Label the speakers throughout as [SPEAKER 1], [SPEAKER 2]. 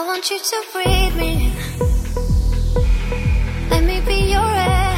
[SPEAKER 1] want you to breathe me. Let me be your air.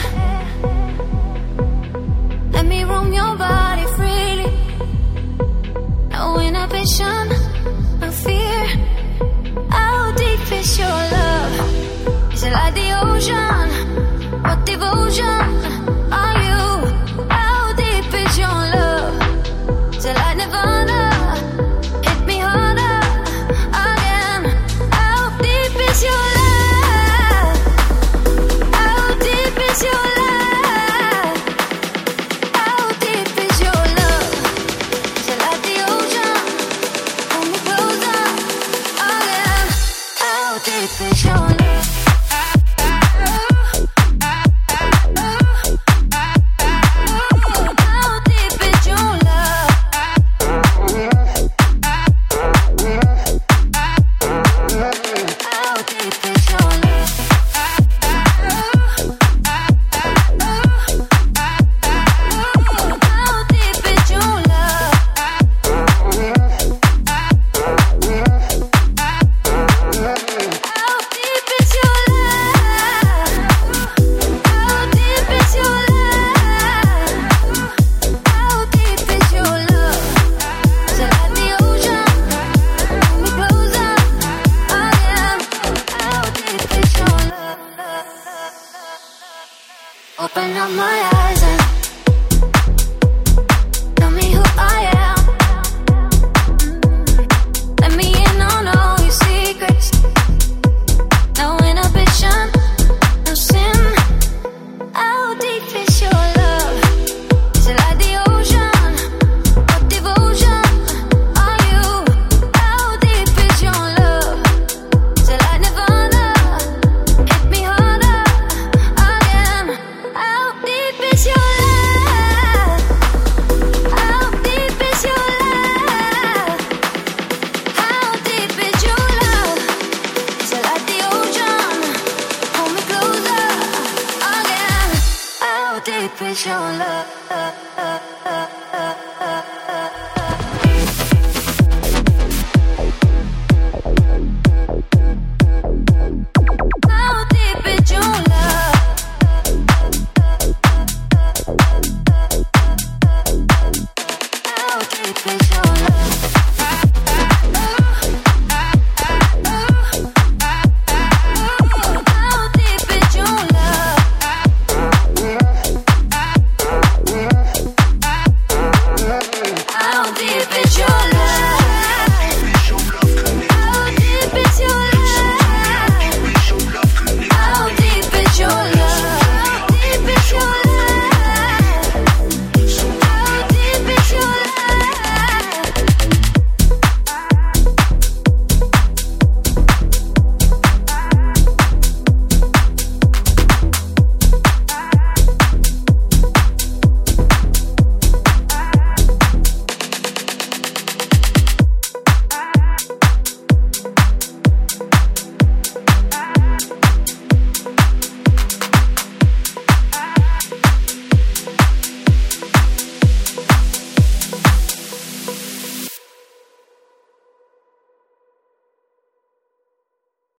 [SPEAKER 1] Let me roam your body freely. No inhibition, no fear. How deep is your love? Is it like the ocean? What devotion are you? How deep is your love? Is it like Nirvana? Hit me harder again. How deep is your love? How deep is your love? How deep is your love? Is it like the ocean? Pull me closer again. How deep is your love? Open up my eyes and tell me who I am. Let me in on all your secrets. No inhibition, no sin. How deep is your love? Is it like the ocean? What devotion are you? How deep is your love? Is it like Nirvana? Hit me harder again. How deep is your love? How deep is your love? How deep is your love? Is it like the ocean? Hold me closer again. How deep is your love?